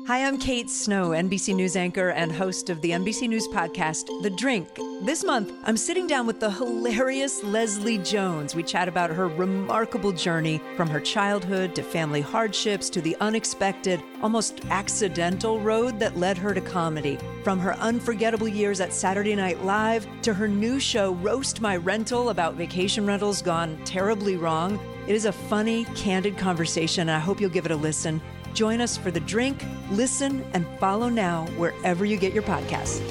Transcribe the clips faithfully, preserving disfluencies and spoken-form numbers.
Hi, I'm Kate Snow, N B C News anchor and host of the N B C News podcast, The Drink. This month, I'm sitting down with the hilarious Leslie Jones. We chat about her remarkable journey from her childhood to family hardships to the unexpected, almost accidental road that led her to comedy. From her unforgettable years at Saturday Night Live to her new show, Roast My Rental, about vacation rentals gone terribly wrong. It is a funny, candid conversation, and I hope you'll give it a listen. Join us for The Drink. Listen and follow now wherever you get your podcasts.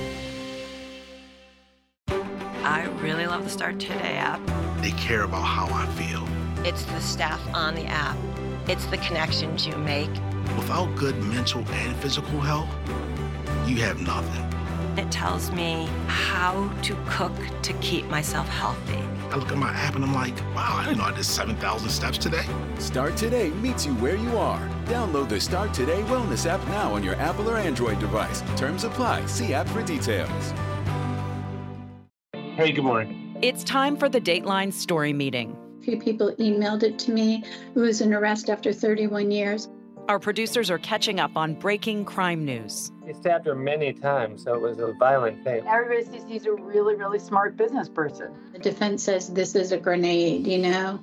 I really love the Start Today app. They care about how I feel. It's the staff on the app. It's the connections you make. Without good mental and physical health, you have nothing. It tells me how to cook to keep myself healthy. I look at my app and I'm like, wow, I didn't know I did seven thousand steps today. Start Today meets you where you are. Download the Start Today Wellness app now on your Apple or Android device. Terms apply. See app for details. Hey, good morning. It's time for the Dateline Story Meeting. A few people emailed it to me. It was an arrest after thirty-one years. Our producers are catching up on breaking crime news. He stabbed her many times, so it was a violent thing. Everybody sees he's a really, really smart business person. The defense says this is a grenade, you know?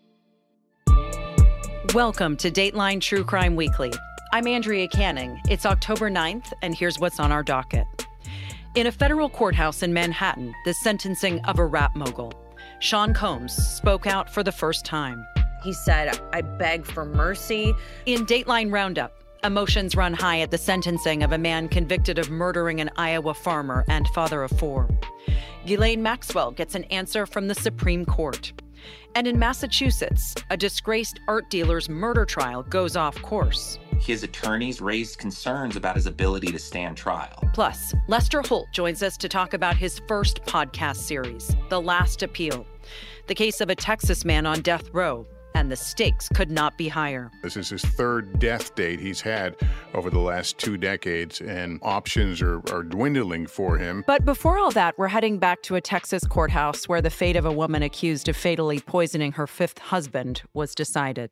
Welcome to Dateline True Crime Weekly. I'm Andrea Canning. It's October ninth, and here's what's on our docket. In a federal courthouse in Manhattan, the sentencing of a rap mogul. Sean Combs spoke out for the first time. He said, I beg for mercy. In Dateline Roundup, emotions run high at the sentencing of a man convicted of murdering an Iowa farmer and father of four. Ghislaine Maxwell gets an answer from the Supreme Court. And in Massachusetts, a disgraced art dealer's murder trial goes off course. His attorneys raised concerns about his ability to stand trial. Plus, Lester Holt joins us to talk about his first podcast series, The Last Appeal, the case of a Texas man on death row. And the stakes could not be higher. This is his third death date he's had over the last two decades, and options are, are dwindling for him. But before all that, we're heading back to a Texas courthouse where the fate of a woman accused of fatally poisoning her fifth husband was decided.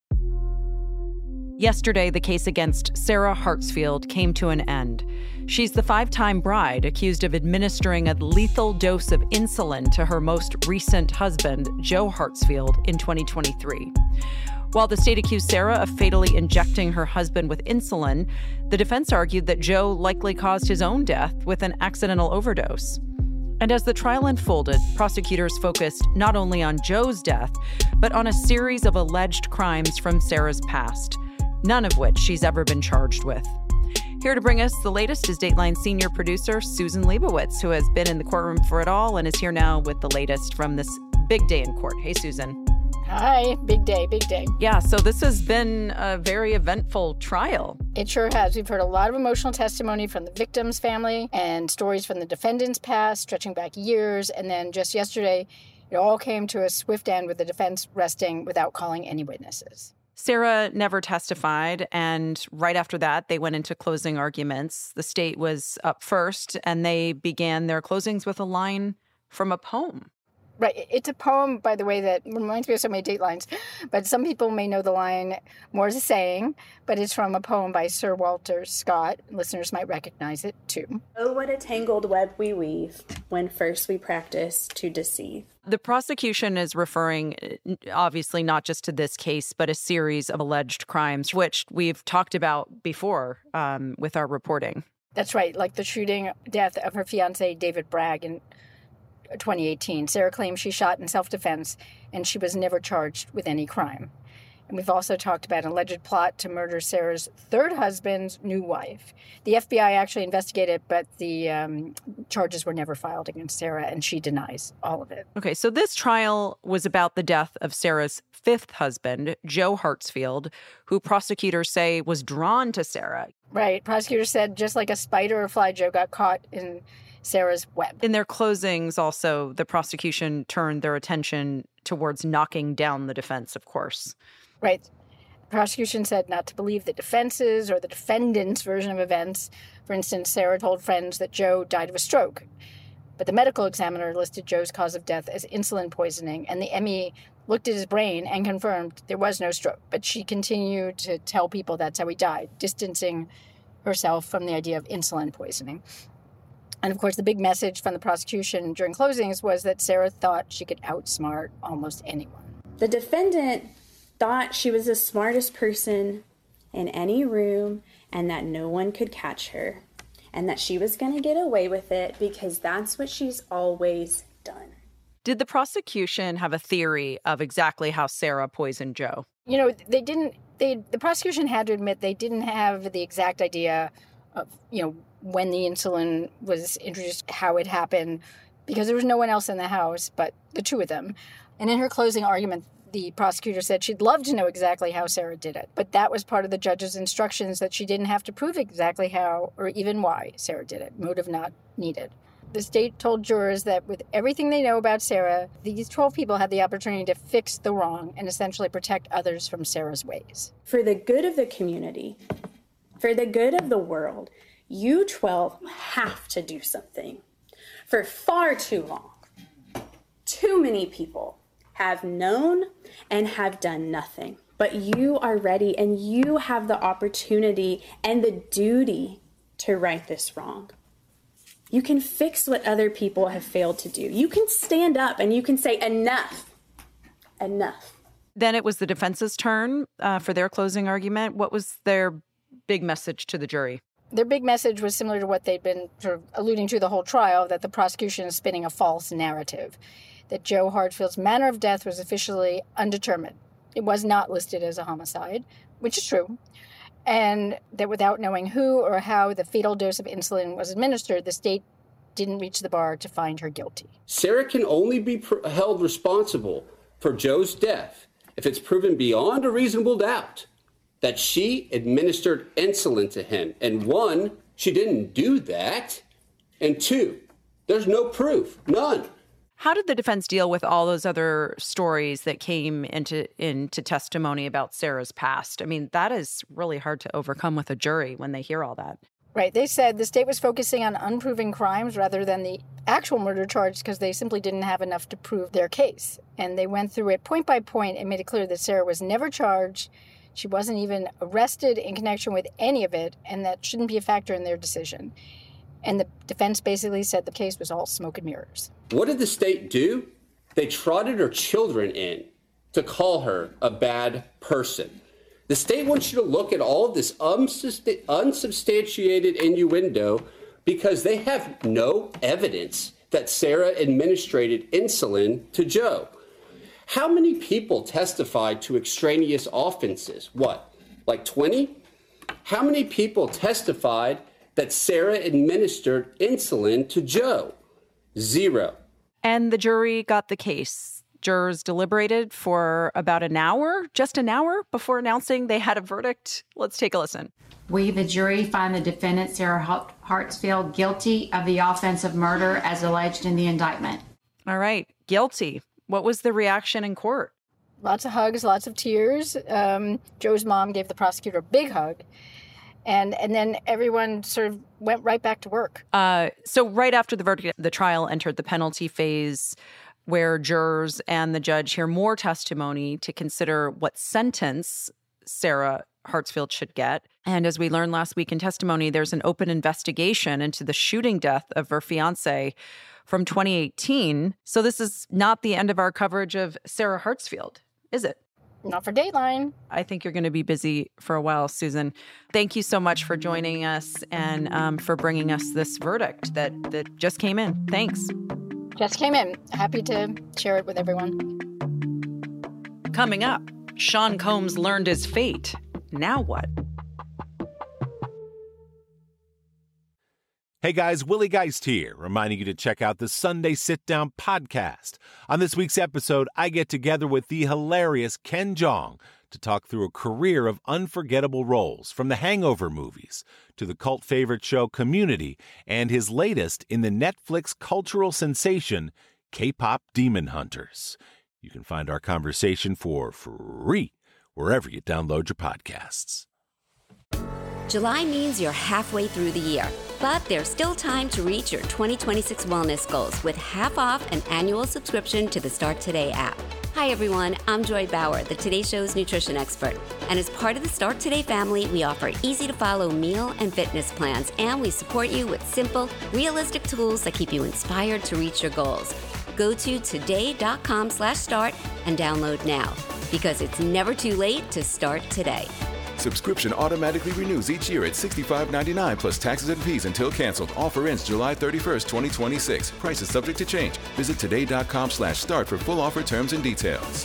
Yesterday, the case against Sarah Hartsfield came to an end. She's the five-time bride accused of administering a lethal dose of insulin to her most recent husband, Joe Hartsfield, in twenty twenty-three. While the state accused Sarah of fatally injecting her husband with insulin, the defense argued that Joe likely caused his own death with an accidental overdose. And as the trial unfolded, prosecutors focused not only on Joe's death, but on a series of alleged crimes from Sarah's past, none of which she's ever been charged with. Here to bring us the latest is Dateline senior producer Susan Leibowitz, who has been in the courtroom for it all and is here now with the latest from this big day in court. Hey, Susan. Hi, big day, big day. Yeah, so this has been a very eventful trial. It sure has. We've heard a lot of emotional testimony from the victim's family and stories from the defendant's past, stretching back years. And then just yesterday, it all came to a swift end with the defense resting without calling any witnesses. Sarah never testified, and right after that, they went into closing arguments. The state was up first, and they began their closings with a line from a poem. Right. It's a poem, by the way, that reminds me of so many Datelines, but some people may know the line more as a saying, but it's from a poem by Sir Walter Scott. Listeners might recognize it, too. Oh, what a tangled web we weave when first we practice to deceive. The prosecution is referring, obviously, not just to this case, but a series of alleged crimes, which we've talked about before um, with our reporting. That's right, like the shooting death of her fiancé, David Bragg, in twenty eighteen. Sarah claims she shot in self-defense, and she was never charged with any crime. And we've also talked about an alleged plot to murder Sarah's third husband's new wife. The F B I actually investigated, but the um, charges were never filed against Sarah, and she denies all of it. Okay, so this trial was about the death of Sarah's fifth husband, Joe Hartsfield, who prosecutors say was drawn to Sarah. Right. Prosecutors said just like a spider or fly, Joe got caught in Sarah's web. In their closings, also, the prosecution turned their attention towards knocking down the defense, of course. Right. The prosecution said not to believe the defense's or the defendant's version of events. For instance, Sarah told friends that Joe died of a stroke. But the medical examiner listed Joe's cause of death as insulin poisoning, and the M E looked at his brain and confirmed there was no stroke. But she continued to tell people that's how he died, distancing herself from the idea of insulin poisoning. And of course, the big message from the prosecution during closings was that Sarah thought she could outsmart almost anyone. The defendant thought she was the smartest person in any room and that no one could catch her and that she was going to get away with it because that's what she's always done. Did the prosecution have a theory of exactly how Sarah poisoned Joe? You know, they didn't, they, the prosecution had to admit they didn't have the exact idea of, you know, when the insulin was introduced, how it happened, because there was no one else in the house but the two of them. And in her closing argument, the prosecutor said she'd love to know exactly how Sarah did it, but that was part of the judge's instructions that she didn't have to prove exactly how or even why Sarah did it. Motive not needed. The state told jurors that with everything they know about Sarah, these twelve people had the opportunity to fix the wrong and essentially protect others from Sarah's ways. For the good of the community, for the good of the world, you twelve have to do something. For far too long, too many people have known and have done nothing. But you are ready and you have the opportunity and the duty to right this wrong. You can fix what other people have failed to do. You can stand up and you can say, enough, enough. Then it was the defense's turn uh, for their closing argument. What was their big message to the jury? Their big message was similar to what they'd been sort of alluding to the whole trial, that the prosecution is spinning a false narrative, that Joe Hartsfield's manner of death was officially undetermined. It was not listed as a homicide, which is true. And that without knowing who or how the fatal dose of insulin was administered, the state didn't reach the bar to find her guilty. Sarah can only be pr- held responsible for Joe's death if it's proven beyond a reasonable doubt that she administered insulin to him. And one, she didn't do that. And two, there's no proof, none. How did the defense deal with all those other stories that came into into testimony about Sarah's past? I mean, that is really hard to overcome with a jury when they hear all that. Right. They said the state was focusing on unproven crimes rather than the actual murder charge because they simply didn't have enough to prove their case. And they went through it point by point and made it clear that Sarah was never charged. She wasn't even arrested in connection with any of it, and that shouldn't be a factor in their decision. And the defense basically said the case was all smoke and mirrors. What did the state do? They trotted her children in to call her a bad person. The state wants you to look at all of this unsubstantiated innuendo because they have no evidence that Sarah administered insulin to Joe. How many people testified to extraneous offenses? What, like twenty? How many people testified that Sarah administered insulin to Joe? Zero. And the jury got the case. Jurors deliberated for about an hour, just an hour, before announcing they had a verdict. Let's take a listen. We, the jury, find the defendant, Sarah Hartsfield, guilty of the offense of murder as alleged in the indictment. All right, guilty. What was the reaction in court? Lots of hugs, lots of tears. Um, Joe's mom gave the prosecutor a big hug. And and then everyone sort of went right back to work. Uh, so right after the verdict, the trial entered the penalty phase where jurors and the judge hear more testimony to consider what sentence Sarah Hartsfield should get. And as we learned last week in testimony, there's an open investigation into the shooting death of her fiancé from twenty eighteen. So this is not the end of our coverage of Sarah Hartsfield, is it? Not for Dateline. I think you're going to be busy for a while, Susan. Thank you so much for joining us and um, for bringing us this verdict that, that just came in. Thanks. Just came in. Happy to share it with everyone. Coming up, Sean Combs learned his fate. Now what? Hey guys, Willie Geist here, reminding you to check out the Sunday Sit Down podcast. On this week's episode, I get together with the hilarious Ken Jeong to talk through a career of unforgettable roles, from the Hangover movies to the cult favorite show Community and his latest in the Netflix cultural sensation, K-pop Demon Hunters. You can find our conversation for free wherever you download your podcasts. July means you're halfway through the year, but there's still time to reach your twenty twenty-six wellness goals with half off an annual subscription to the Start Today app. Hi, everyone. I'm Joy Bauer, the Today Show's nutrition expert. And as part of the Start Today family, we offer easy-to-follow meal and fitness plans, and we support you with simple, realistic tools that keep you inspired to reach your goals. Go to today.com slash start and download now, because it's never too late to start today. Subscription automatically renews each year at sixty-five ninety-nine plus taxes and fees until canceled. Offer ends July thirty-first, twenty twenty-six. Price is subject to change. Visit today.com slash start for full offer terms and details.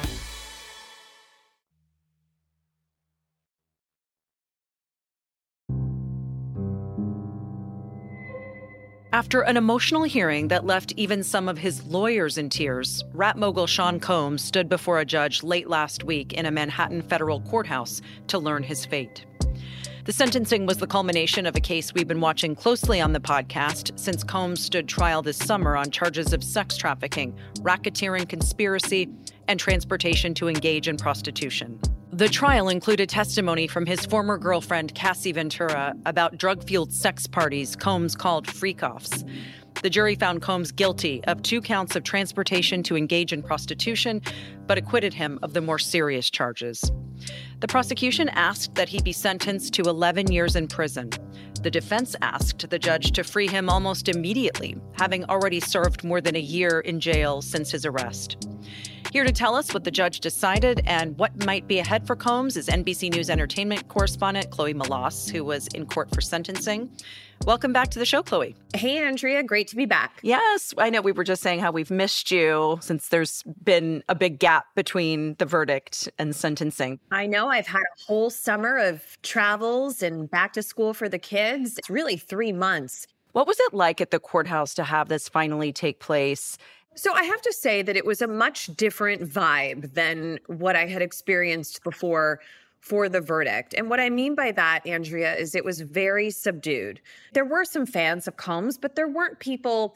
After an emotional hearing that left even some of his lawyers in tears, rap mogul Sean Combs stood before a judge late last week in a Manhattan federal courthouse to learn his fate. The sentencing was the culmination of a case we've been watching closely on the podcast since Combs stood trial this summer on charges of sex trafficking, racketeering, conspiracy, and transportation to engage in prostitution. The trial included testimony from his former girlfriend, Cassie Ventura, about drug-fueled sex parties Combs called freak-offs. The jury found Combs guilty of two counts of transportation to engage in prostitution, but acquitted him of the more serious charges. The prosecution asked that he be sentenced to eleven years in prison. The defense asked the judge to free him almost immediately, having already served more than a year in jail since his arrest. Here to tell us what the judge decided and what might be ahead for Combs is N B C News entertainment correspondent Chloe Melas, who was in court for sentencing. Welcome back to the show, Chloe. Hey, Andrea. Great to be back. Yes. I know we were just saying how we've missed you since there's been a big gap between the verdict and sentencing. I know. I've had a whole summer of travels and back to school for the kids. It's really three months. What was it like at the courthouse to have this finally take place? So I have to say that it was a much different vibe than what I had experienced before for the verdict. And what I mean by that, Andrea, is it was very subdued. There were some fans of Combs, but there weren't people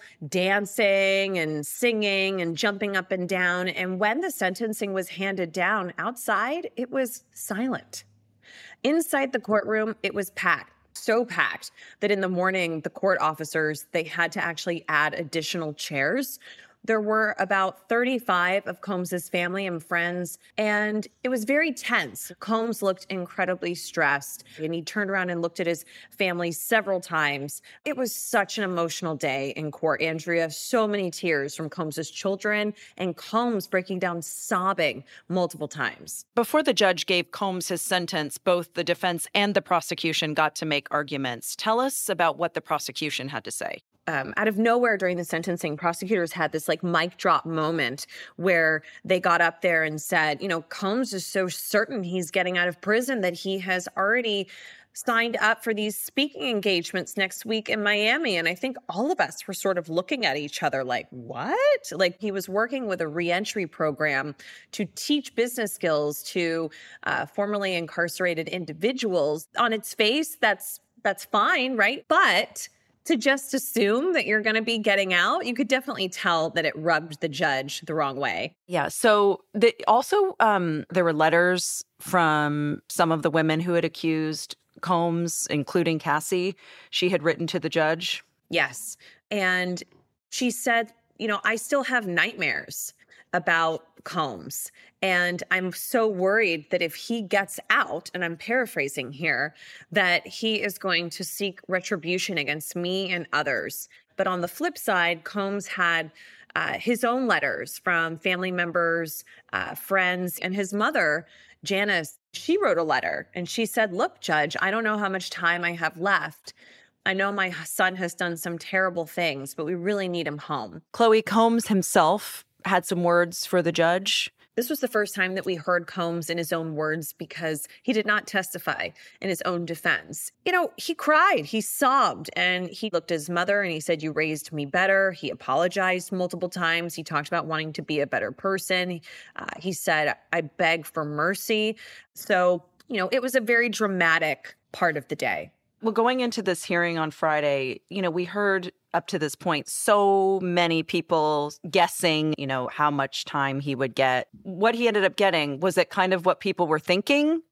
dancing and singing and jumping up and down. And when the sentencing was handed down outside, it was silent. Inside the courtroom, it was packed. So packed that in the morning, the court officers, they had to actually add additional chairs. There were about thirty-five of Combs's family and friends, and it was very tense. Combs looked incredibly stressed, and he turned around and looked at his family several times. It was such an emotional day in court, Andrea. So many tears from Combs's children, and Combs breaking down sobbing multiple times. Before the judge gave Combs his sentence, both the defense and the prosecution got to make arguments. Tell us about what the prosecution had to say. Um, out of nowhere during the sentencing, prosecutors had this like mic drop moment where they got up there and said, you know, Combs is so certain he's getting out of prison that he has already signed up for these speaking engagements next week in Miami. And I think all of us were sort of looking at each other like, what? Like he was working with a reentry program to teach business skills to uh, formerly incarcerated individuals. On its face, that's that's fine, right? But to just assume that you're going to be getting out, you could definitely tell that it rubbed the judge the wrong way. Yeah. So the, also um, there were letters from some of the women who had accused Combs, including Cassie. She had written to the judge. Yes. And she said, you know, I still have nightmares about Combs. And I'm so worried that if he gets out, and I'm paraphrasing here, that he is going to seek retribution against me and others. But on the flip side, Combs had uh, his own letters from family members, uh, friends, and his mother, Janice. She wrote a letter and she said, look, Judge, I don't know how much time I have left. I know my son has done some terrible things, but we really need him home. Chloe, Combs himself had some words for the judge. This was the first time that we heard Combs in his own words because he did not testify in his own defense. You know, he cried, he sobbed, and he looked at his mother and he said, you raised me better. He apologized multiple times. He talked about wanting to be a better person. Uh, he said, I beg for mercy. So, you know, it was a very dramatic part of the day. Well, going into this hearing on Friday, you know, we heard up to this point so many people guessing, you know, how much time he would get. What he ended up getting, was it kind of what people were thinking?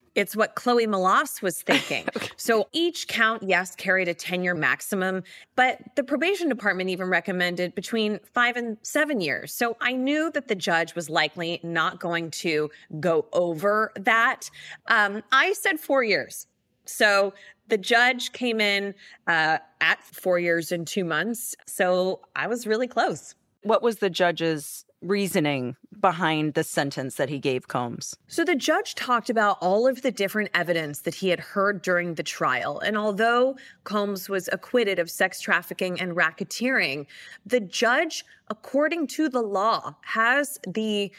It's what Chloe Melas was thinking. So each count, yes, carried a ten-year maximum, but the probation department even recommended between five and seven years. So I knew that the judge was likely not going to go over that. Um, I said four years. So the judge came in uh, at four years and two months. So I was really close. What was the judge's reasoning behind the sentence that he gave Combs? So the judge talked about all of the different evidence that he had heard during the trial. And although Combs was acquitted of sex trafficking and racketeering, the judge, according to the law, has the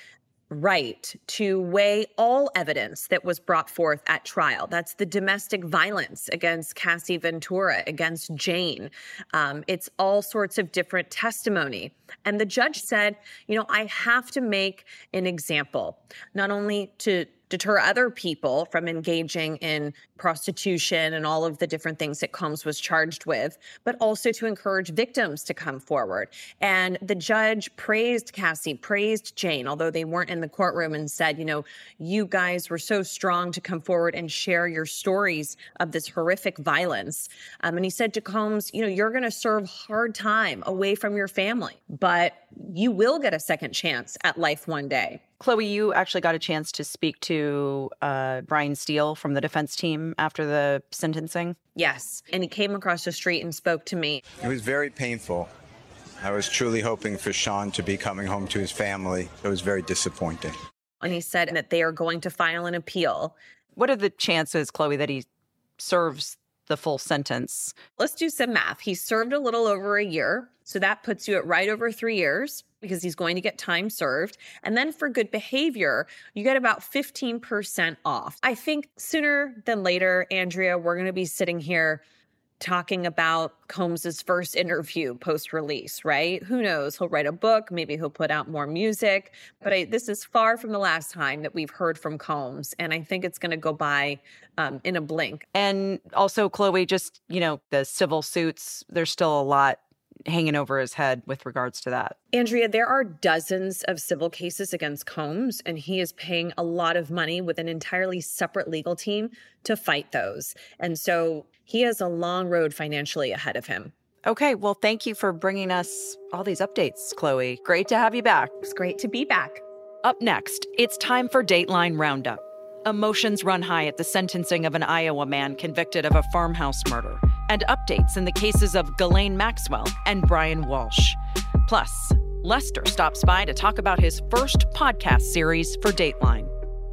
right to weigh all evidence that was brought forth at trial. That's the domestic violence against Cassie Ventura, against Jane. Um, it's all sorts of different testimony. And the judge said, you know, I have to make an example, not only to deter other people from engaging in prostitution and all of the different things that Combs was charged with, but also to encourage victims to come forward. And the judge praised Cassie, praised Jane, although they weren't in the courtroom, and said, you know, you guys were so strong to come forward and share your stories of this horrific violence. Um, and he said to Combs, you know, you're going to serve hard time away from your family, but you will get a second chance at life one day. Chloe, you actually got a chance to speak to uh, Brian Steele from the defense team after the sentencing. Yes, and he came across the street and spoke to me. It was very painful. I was truly hoping for Sean to be coming home to his family. It was very disappointing. And he said that they are going to file an appeal. What are the chances, Chloe, that he serves the full sentence? Let's do some math. He served a little over a year, so that puts you at right over three years because he's going to get time served. And then for good behavior, you get about fifteen percent off. I think sooner than later, Andrea, we're going to be sitting here talking about Combs's first interview post-release, right? Who knows? He'll write a book. Maybe he'll put out more music. But I, this is far from the last time that we've heard from Combs. And I think it's going to go by um, in a blink. And also, Chloe, just, you know, the civil suits, there's still a lot hanging over his head with regards to that. Andrea, there are dozens of civil cases against Combs, and he is paying a lot of money with an entirely separate legal team to fight those. And so he has a long road financially ahead of him. Okay, well, thank you for bringing us all these updates, Chloe. Great to have you back. It's great to be back. Up next, it's time for Dateline Roundup. Emotions run high at the sentencing of an Iowa man convicted of a farmhouse murder, and updates in the cases of Ghislaine Maxwell and Brian Walsh. Plus, Lester stops by to talk about his first podcast series for Dateline.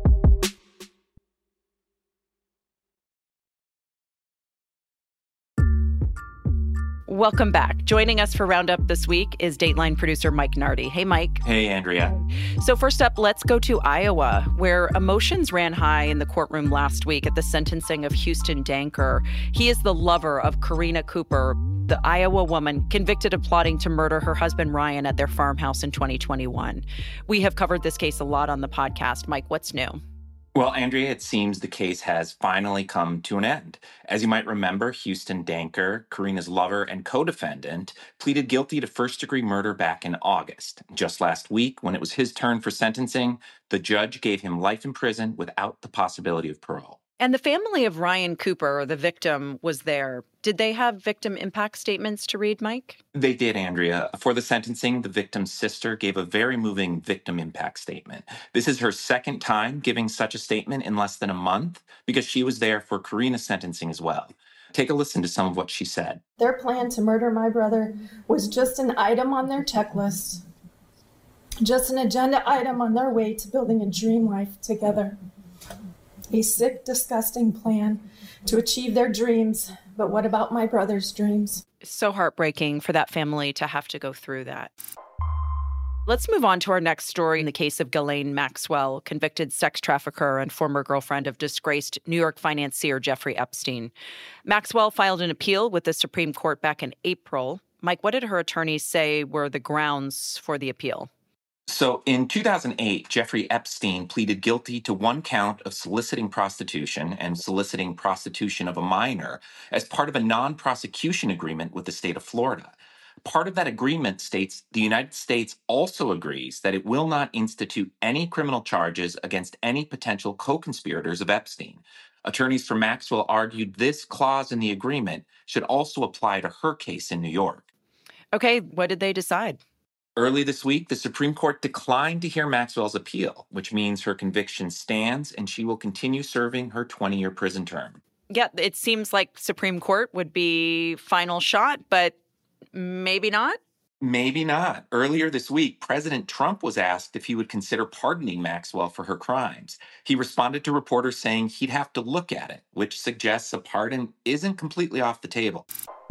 Welcome back. Joining us for Roundup this week is Dateline producer Mike Nardi. Hey, Mike. Hey, Andrea. So first up, let's go to Iowa, where emotions ran high in the courtroom last week at the sentencing of Houston Danker. He is the lover of Karina Cooper, the Iowa woman convicted of plotting to murder her husband Ryan at their farmhouse in twenty twenty-one. We have covered this case a lot on the podcast. Mike, what's new? Well, Andrea, it seems the case has finally come to an end. As you might remember, Houston Danker, Karina's lover and co-defendant, pleaded guilty to first-degree murder back in August. Just last week, when it was his turn for sentencing, the judge gave him life in prison without the possibility of parole. And the family of Ryan Cooper, the victim, was there. Did they have victim impact statements to read, Mike? They did, Andrea. For the sentencing, the victim's sister gave a very moving victim impact statement. This is her second time giving such a statement in less than a month because she was there for Karina's sentencing as well. Take a listen to some of what she said. Their plan to murder my brother was just an item on their checklist, just an agenda item on their way to building a dream life together. A sick, disgusting plan to achieve their dreams. But what about my brother's dreams? So heartbreaking for that family to have to go through that. Let's move on to our next story in the case of Ghislaine Maxwell, convicted sex trafficker and former girlfriend of disgraced New York financier Jeffrey Epstein. Maxwell filed an appeal with the Supreme Court back in April. Mike, what did her attorneys say were the grounds for the appeal? So in two thousand eight, Jeffrey Epstein pleaded guilty to one count of soliciting prostitution and soliciting prostitution of a minor as part of a non-prosecution agreement with the state of Florida. Part of that agreement states the United States also agrees that it will not institute any criminal charges against any potential co-conspirators of Epstein. Attorneys for Maxwell argued this clause in the agreement should also apply to her case in New York. Okay, what did they decide? Early this week, the Supreme Court declined to hear Maxwell's appeal, which means her conviction stands and she will continue serving her twenty-year prison term. Yeah, it seems like Supreme Court would be final shot, but maybe not? Maybe not. Earlier this week, President Trump was asked if he would consider pardoning Maxwell for her crimes. He responded to reporters saying he'd have to look at it, which suggests a pardon isn't completely off the table.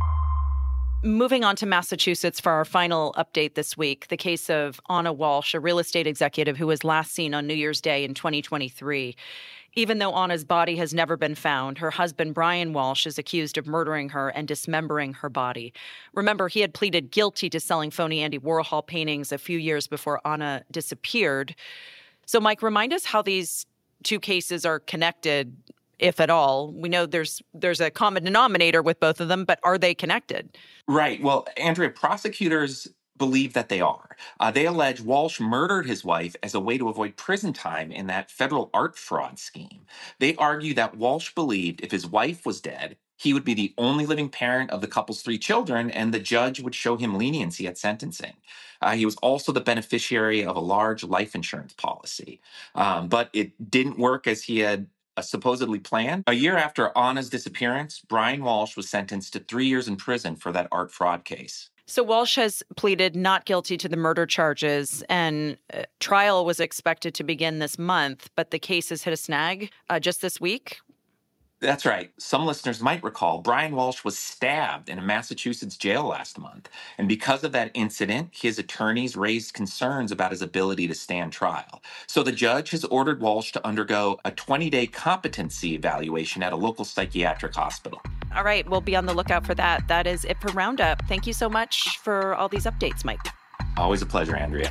Moving on to Massachusetts for our final update this week, the case of Anna Walsh, a real estate executive who was last seen on New Year's Day in twenty twenty-three. Even though Anna's body has never been found, her husband, Brian Walsh, is accused of murdering her and dismembering her body. Remember, he had pleaded guilty to selling phony Andy Warhol paintings a few years before Anna disappeared. So, Mike, remind us how these two cases are connected, if at all. We know there's there's a common denominator with both of them, but are they connected? Right. Well, Andrea, prosecutors believe that they are. Uh, they allege Walsh murdered his wife as a way to avoid prison time in that federal art fraud scheme. They argue that Walsh believed if his wife was dead, he would be the only living parent of the couple's three children, and the judge would show him leniency at sentencing. Uh, he was also the beneficiary of a large life insurance policy. Um, but it didn't work as he had uh, supposedly planned. A year after Anna's disappearance, Brian Walsh was sentenced to three years in prison for that art fraud case. So Walsh has pleaded not guilty to the murder charges, and uh, trial was expected to begin this month, but the case has hit a snag uh, just this week. That's right. Some listeners might recall Brian Walsh was stabbed in a Massachusetts jail last month. And because of that incident, his attorneys raised concerns about his ability to stand trial. So the judge has ordered Walsh to undergo a twenty-day competency evaluation at a local psychiatric hospital. All right, we'll be on the lookout for that. That is it for Roundup. Thank you so much for all these updates, Mike. Always a pleasure, Andrea.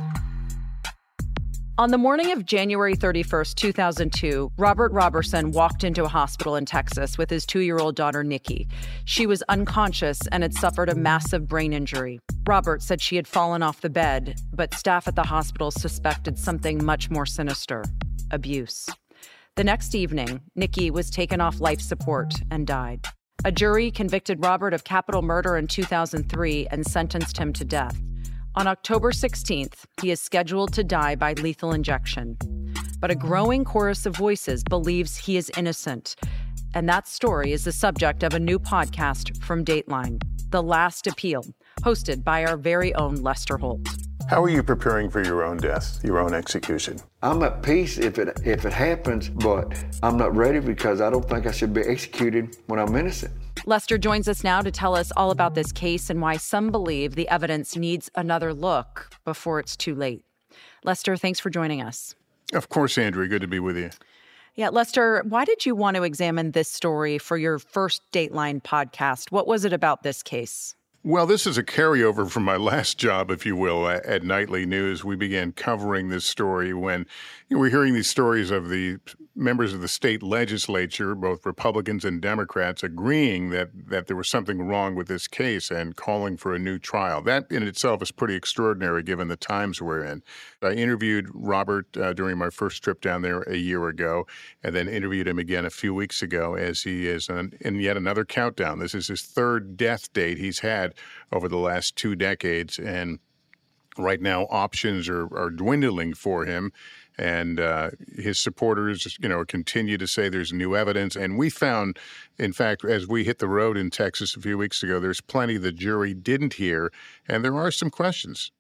On the morning of January thirty-first, two thousand two, Robert Roberson walked into a hospital in Texas with his two-year-old daughter, Nikki. She was unconscious and had suffered a massive brain injury. Robert said she had fallen off the bed, but staff at the hospital suspected something much more sinister: abuse. The next evening, Nikki was taken off life support and died. A jury convicted Robert of capital murder in two thousand three and sentenced him to death. On October sixteenth, he is scheduled to die by lethal injection. But a growing chorus of voices believes he is innocent. And that story is the subject of a new podcast from Dateline, The Last Appeal, hosted by our very own Lester Holt. How are you preparing for your own death, your own execution? I'm at peace if it if it happens, but I'm not ready because I don't think I should be executed when I'm innocent. Lester joins us now to tell us all about this case and why some believe the evidence needs another look before it's too late. Lester, thanks for joining us. Of course, Andrea. Good to be with you. Yeah, Lester, why did you want to examine this story for your first Dateline podcast? What was it about this case? Well, this is a carryover from my last job, if you will, at Nightly News. We began covering this story when you know, we're hearing these stories of the members of the state legislature, both Republicans and Democrats, agreeing that that there was something wrong with this case and calling for a new trial. That in itself is pretty extraordinary given the times we're in. I interviewed Robert uh, during my first trip down there a year ago, and then interviewed him again a few weeks ago as he is in, in yet another countdown. This is his third death date he's had over the last two decades, and right now options are, are dwindling for him. And uh, his supporters, you know, continue to say there's new evidence. And we found, in fact, as we hit the road in Texas a few weeks ago, there's plenty the jury didn't hear, and there are some questions.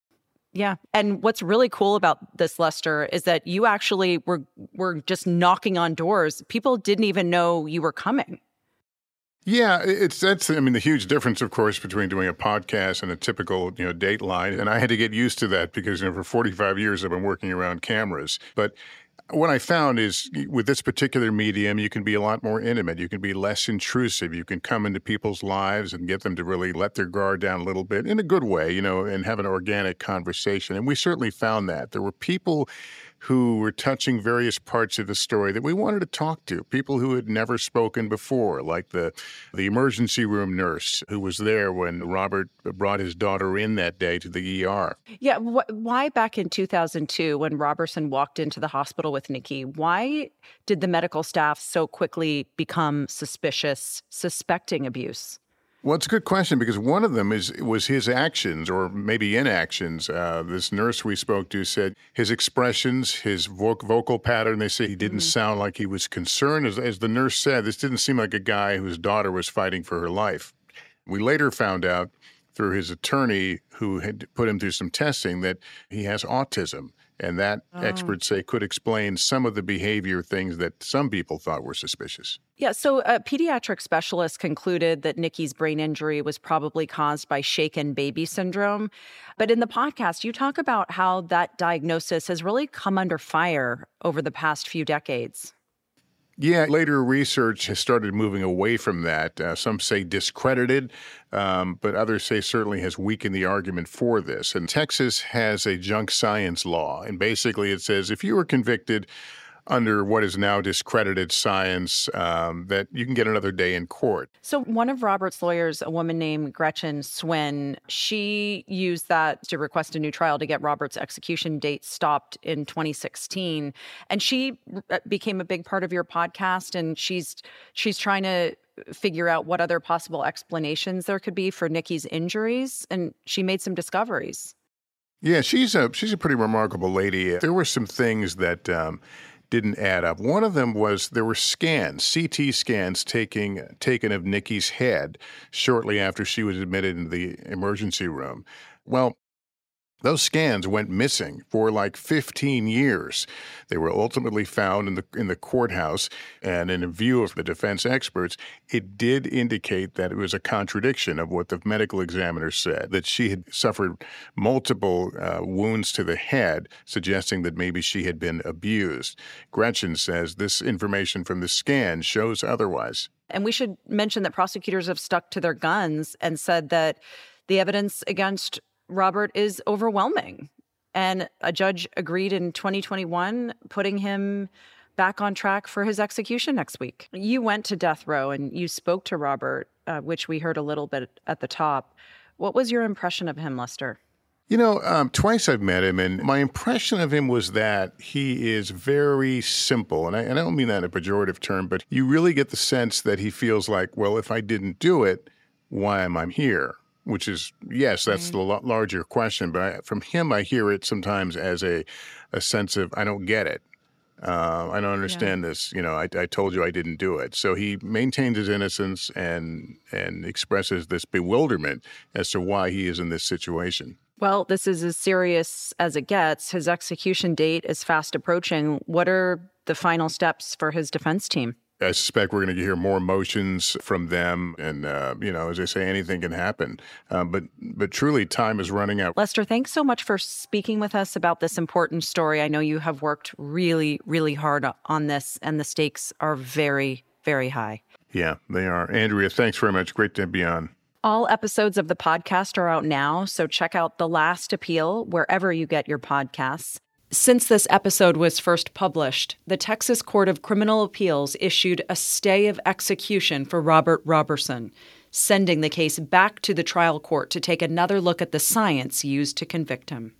Yeah. And what's really cool about this, Lester, is that you actually were were just knocking on doors. People didn't even know you were coming. Yeah, it's that's I mean the huge difference, of course, between doing a podcast and a typical you know Dateline, and I had to get used to that because you know for forty-five years I've been working around cameras. But what I found is with this particular medium, you can be a lot more intimate. You can be less intrusive. You can come into people's lives and get them to really let their guard down a little bit in a good way, you know, and have an organic conversation. And we certainly found that there were people who were touching various parts of the story that we wanted to talk to, people who had never spoken before, like the, the emergency room nurse who was there when Robert brought his daughter in that day to the E R. Yeah, wh- why back in two thousand two, when Roberson walked into the hospital with Nikki, why did the medical staff so quickly become suspicious, suspecting abuse? Well, it's a good question because one of them is was his actions or maybe inactions. Uh, this nurse we spoke to said his expressions, his vo- vocal pattern, they say he didn't mm-hmm. sound like he was concerned. As, as the nurse said, this didn't seem like a guy whose daughter was fighting for her life. We later found out through his attorney who had put him through some testing that he has autism. And that, oh. experts say, could explain some of the behavior things that some people thought were suspicious. Yeah, so a pediatric specialist concluded that Nikki's brain injury was probably caused by shaken baby syndrome. But in the podcast, you talk about how that diagnosis has really come under fire over the past few decades. Yeah, later research has started moving away from that. Uh, some say discredited, um, but others say certainly has weakened the argument for this. And Texas has a junk science law. And basically it says if you were convicted under what is now discredited science, um, that you can get another day in court. So one of Robert's lawyers, a woman named Gretchen Swin, she used that to request a new trial to get Robert's execution date stopped in twenty sixteen. And she became a big part of your podcast, and she's she's trying to figure out what other possible explanations there could be for Nikki's injuries, and she made some discoveries. Yeah, she's a she's a pretty remarkable lady. There were some things that um, didn't add up. One of them was there were scans, C T scans taking, taken of Nikki's head shortly after she was admitted into the emergency room. Well, those scans went missing for like fifteen years. They were ultimately found in the in the courthouse, and in view of the defense experts, it did indicate that it was a contradiction of what the medical examiner said, that she had suffered multiple uh, wounds to the head, suggesting that maybe she had been abused. Gretchen says this information from the scan shows otherwise. And we should mention that prosecutors have stuck to their guns and said that the evidence against Robert is overwhelming. And a judge agreed in twenty twenty-one, putting him back on track for his execution next week. You went to death row and you spoke to Robert, uh, which we heard a little bit at the top. What was your impression of him, Lester? You know, um, twice I've met him, and my impression of him was that he is very simple. And I, and I don't mean that in a pejorative term, but you really get the sense that he feels like, well, if I didn't do it, why am I here? Which is, yes, that's mm-hmm. the larger question. But I, from him, I hear it sometimes as a, a sense of, I don't get it. Uh, I don't understand yeah. this. You know, I, I told you I didn't do it. So he maintains his innocence and and expresses this bewilderment as to why he is in this situation. Well, this is as serious as it gets. His execution date is fast approaching. What are the final steps for his defense team? I suspect we're going to hear more motions from them. And, uh, you know, as I say, anything can happen. Uh, but but truly, time is running out. Lester, thanks so much for speaking with us about this important story. I know you have worked really, really hard on this, and the stakes are very, very high. Yeah, they are. Andrea, thanks very much. Great to be on. All episodes of the podcast are out now, so check out The Last Appeal wherever you get your podcasts. Since this episode was first published, the Texas Court of Criminal Appeals issued a stay of execution for Robert Roberson, sending the case back to the trial court to take another look at the science used to convict him.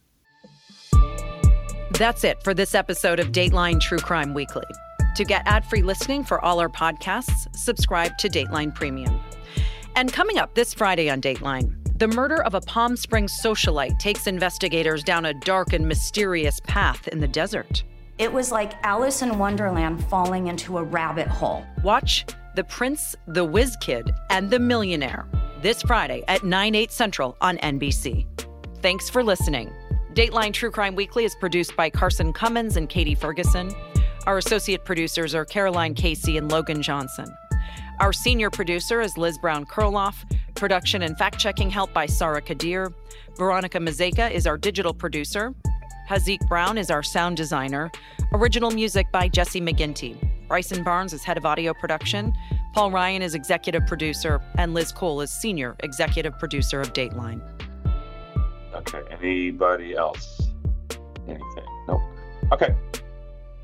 That's it for this episode of Dateline True Crime Weekly. To get ad-free listening for all our podcasts, subscribe to Dateline Premium. And coming up this Friday on Dateline, the murder of a Palm Springs socialite takes investigators down a dark and mysterious path in the desert. It was like Alice in Wonderland falling into a rabbit hole. Watch The Prince, the Whiz Kid, and the Millionaire this Friday at nine, eight Central on N B C. Thanks for listening. Dateline True Crime Weekly is produced by Carson Cummins and Katie Ferguson. Our associate producers are Caroline Casey and Logan Johnson. Our senior producer is Liz Brown-Kurloff. Production and fact-checking help by Sarah Kadir. Veronica Mazeka is our digital producer. Hazik Brown is our sound designer. Original music by Jesse McGinty. Bryson Barnes is head of audio production. Paul Ryan is executive producer. And Liz Cole is senior executive producer of Dateline. Okay, anybody else? Anything? Nope. Okay.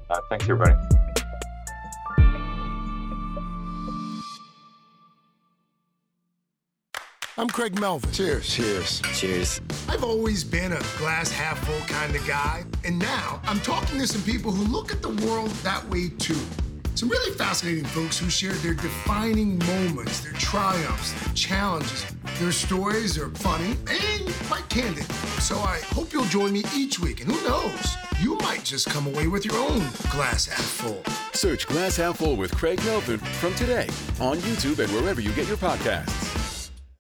Uh, thanks, everybody. I'm Craig Melvin. Cheers. Cheers. Cheers. I've always been a glass half full kind of guy, and now I'm talking to some people who look at the world that way too. Some really fascinating folks who share their defining moments, their triumphs, their challenges. Their stories are funny and quite candid. So I hope you'll join me each week, and who knows, you might just come away with your own glass half full. Search Glass Half Full with Craig Melvin from today on YouTube and wherever you get your podcasts.